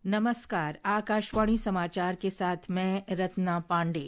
नमस्कार, आकाशवाणी समाचार के साथ मैं रत्ना पांडे।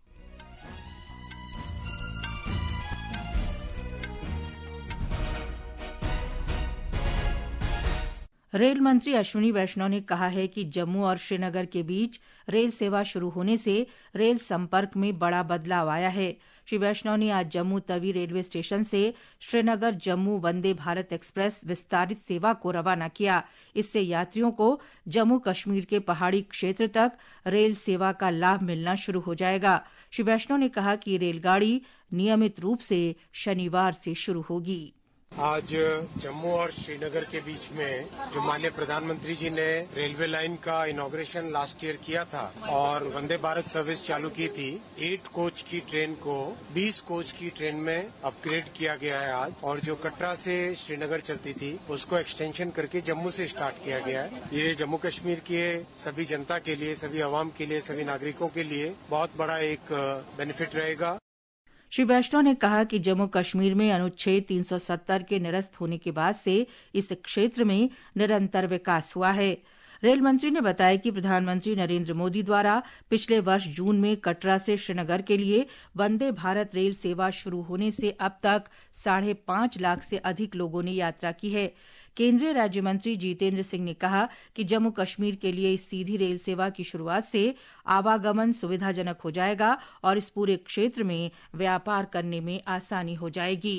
रेल मंत्री अश्विनी वैष्णव ने कहा है कि जम्मू और श्रीनगर के बीच रेल सेवा शुरू होने से रेल संपर्क में बड़ा बदलाव आया है। श्री वैष्णव ने आज जम्मू तवी रेलवे स्टेशन से श्रीनगर जम्मू वंदे भारत एक्सप्रेस विस्तारित सेवा को रवाना किया। इससे यात्रियों को जम्मू कश्मीर के पहाड़ी क्षेत्र तक रेल सेवा का लाभ मिलना शुरू हो जाएगा। श्री वैष्णव ने कहा कि रेलगाड़ी नियमित रूप से शनिवार से शुरू होगी। आज जम्मू और श्रीनगर के बीच में जो माननीय प्रधानमंत्री जी ने रेलवे लाइन का इनॉग्रेशन लास्ट ईयर किया था और वंदे भारत सर्विस चालू की थी, 8 कोच की ट्रेन को 20 कोच की ट्रेन में अपग्रेड किया गया है आज। और जो कटरा से श्रीनगर चलती थी उसको एक्सटेंशन करके जम्मू से स्टार्ट किया गया है। ये जम्मू कश्मीर के सभी जनता के लिए, सभी आवाम के लिए, सभी नागरिकों के लिए बहुत बड़ा एक बेनिफिट रहेगा। श्री वैष्णव ने कहा कि जम्मू कश्मीर में अनुच्छेद 370 के निरस्त होने के बाद से इस क्षेत्र में निरंतर विकास हुआ है। रेल मंत्री ने बताया कि प्रधानमंत्री नरेंद्र मोदी द्वारा पिछले वर्ष जून में कटरा से श्रीनगर के लिए वंदे भारत रेल सेवा शुरू होने से अब तक 5.5 लाख से अधिक लोगों ने यात्रा की है। केंद्रीय राज्य मंत्री जितेंद्र सिंह ने कहा कि जम्मू कश्मीर के लिए इस सीधी रेल सेवा की शुरुआत से आवागमन सुविधाजनक हो जाएगा और इस पूरे क्षेत्र में व्यापार करने में आसानी हो जाएगी।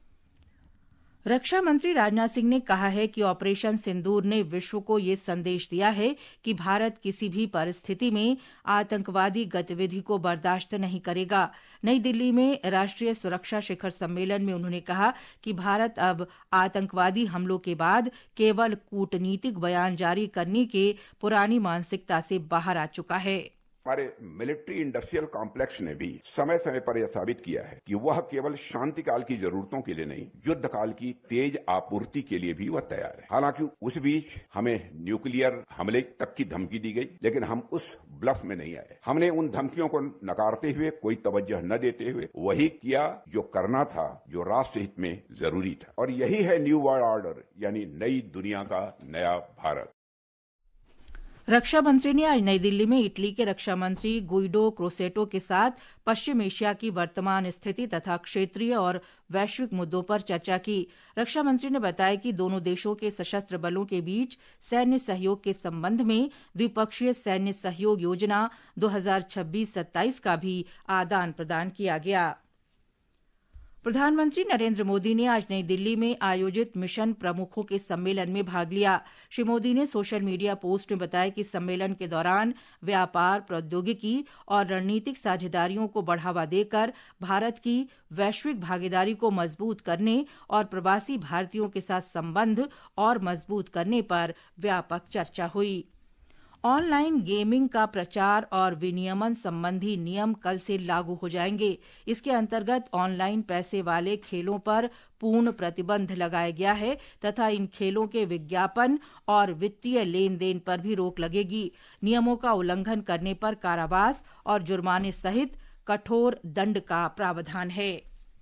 रक्षा मंत्री राजनाथ सिंह ने कहा है कि ऑपरेशन सिंदूर ने विश्व को ये संदेश दिया है कि भारत किसी भी परिस्थिति में आतंकवादी गतिविधि को बर्दाश्त नहीं करेगा। नई दिल्ली में राष्ट्रीय सुरक्षा शिखर सम्मेलन में उन्होंने कहा कि भारत अब आतंकवादी हमलों के बाद केवल कूटनीतिक बयान जारी करने के पुरानी मानसिकता से बाहर आ चुका है। हमारे मिलिट्री इंडस्ट्रियल कॉम्प्लेक्स ने भी समय समय पर यह साबित किया है कि वह केवल शांति काल की जरूरतों के लिए नहीं, युद्ध काल की तेज आपूर्ति के लिए भी वह तैयार है। हालांकि उस बीच हमें न्यूक्लियर हमले तक की धमकी दी गई, लेकिन हम उस ब्लफ में नहीं आए। हमने उन धमकियों को नकारते हुए, कोई तवज्जो न देते हुए वही किया जो करना था, जो राष्ट्र हित में जरूरी था। और यही है न्यू वर्ल्ड ऑर्डर, यानी नई दुनिया का नया भारत। रक्षा मंत्री ने आज नई दिल्ली में इटली के रक्षा मंत्री गुइडो क्रोसेटो के साथ पश्चिम एशिया की वर्तमान स्थिति तथा क्षेत्रीय और वैश्विक मुद्दों पर चर्चा की। रक्षा मंत्री ने बताया कि दोनों देशों के सशस्त्र बलों के बीच सैन्य सहयोग के संबंध में द्विपक्षीय सैन्य सहयोग योजना 2026-27 का भी आदान प्रदान किया गया। प्रधानमंत्री नरेंद्र मोदी ने आज नई दिल्ली में आयोजित मिशन प्रमुखों के सम्मेलन में भाग लिया। श्री मोदी ने सोशल मीडिया पोस्ट में बताया कि सम्मेलन के दौरान व्यापार, प्रौद्योगिकी और रणनीतिक साझेदारियों को बढ़ावा देकर भारत की वैश्विक भागीदारी को मजबूत करने और प्रवासी भारतीयों के साथ संबंध और मजबूत करने पर व्यापक चर्चा हुई। ऑनलाइन गेमिंग का प्रचार और विनियमन संबंधी नियम कल से लागू हो जाएंगे। इसके अंतर्गत ऑनलाइन पैसे वाले खेलों पर पूर्ण प्रतिबंध लगाया गया है तथा इन खेलों के विज्ञापन और वित्तीय लेन देन पर भी रोक लगेगी। नियमों का उल्लंघन करने पर कारावास और जुर्माने सहित कठोर दंड का प्रावधान है।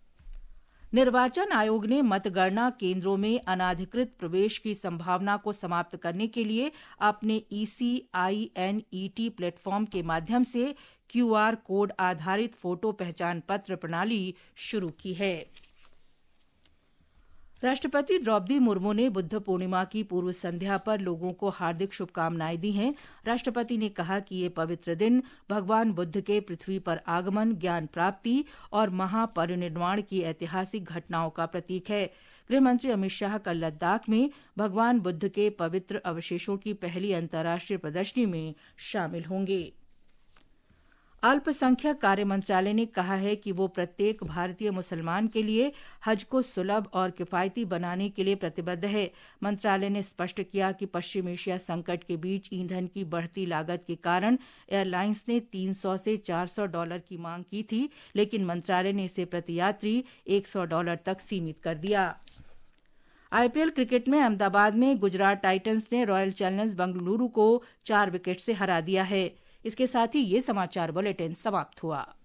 निर्वाचन आयोग ने मतगणना केंद्रों में अनाधिकृत प्रवेश की संभावना को समाप्त करने के लिए अपने ECINET प्लेटफॉर्म के माध्यम से QR कोड आधारित फोटो पहचान पत्र प्रणाली शुरू की है। राष्ट्रपति द्रौपदी मुर्मू ने बुद्ध पूर्णिमा की पूर्व संध्या पर लोगों को हार्दिक शुभकामनाएं दी हैं। राष्ट्रपति ने कहा कि ये पवित्र दिन भगवान बुद्ध के पृथ्वी पर आगमन, ज्ञान प्राप्ति और महापरिनिर्वाण की ऐतिहासिक घटनाओं का प्रतीक है। गृह मंत्री अमित शाह कल लद्दाख में भगवान बुद्ध के पवित्र अवशेषों की पहली अंतर्राष्ट्रीय प्रदर्शनी में शामिल होंगे। अल्पसंख्यक कार्य मंत्रालय ने कहा है कि वो प्रत्येक भारतीय मुसलमान के लिए हज को सुलभ और किफायती बनाने के लिए प्रतिबद्ध है। मंत्रालय ने स्पष्ट किया कि पश्चिम एशिया संकट के बीच ईंधन की बढ़ती लागत के कारण एयरलाइंस ने $300 से $400 की मांग की थी, लेकिन मंत्रालय ने इसे प्रति यात्री $100 तक सीमित कर दिया। IPL क्रिकेट में अहमदाबाद में गुजरात टाइटंस ने रॉयल चैलेंजर्स बेंगलुरु को 4 विकेट से हरा दिया है। इसके साथ ही ये समाचार बुलेटिन समाप्त हुआ।